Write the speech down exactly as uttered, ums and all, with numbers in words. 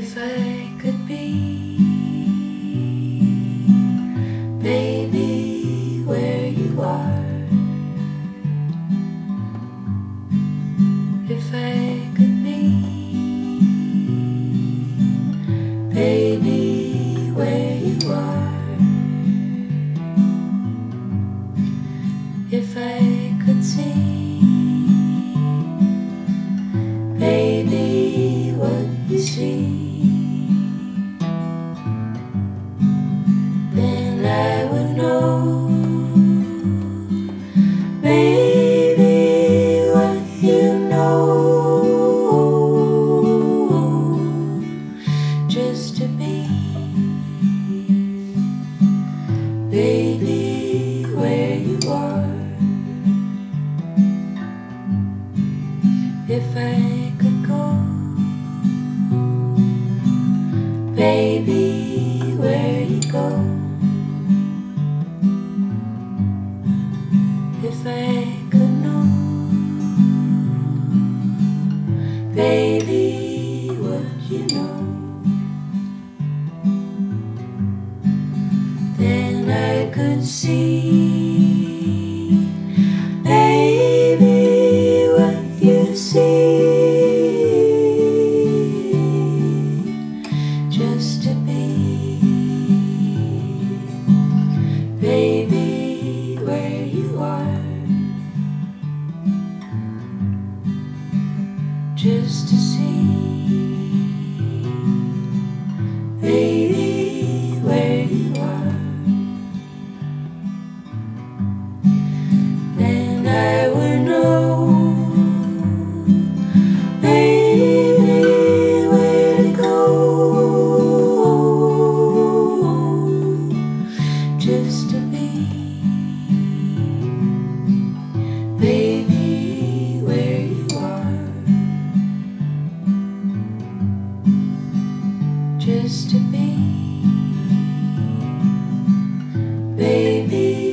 If I could be, baby, where you are. If I could be, baby, where you are. If I could see, baby, what you see, then I would know, baby, what you know. Just to be, baby, where you are. If I could go, baby, where you go. If I could know, baby, what you know, then I could see, baby, what you see. Just to be, baby, where you are. Just to see, baby, where you are. Then I would know, baby, where to go. Just to be, baby, where you are. Just to be, baby.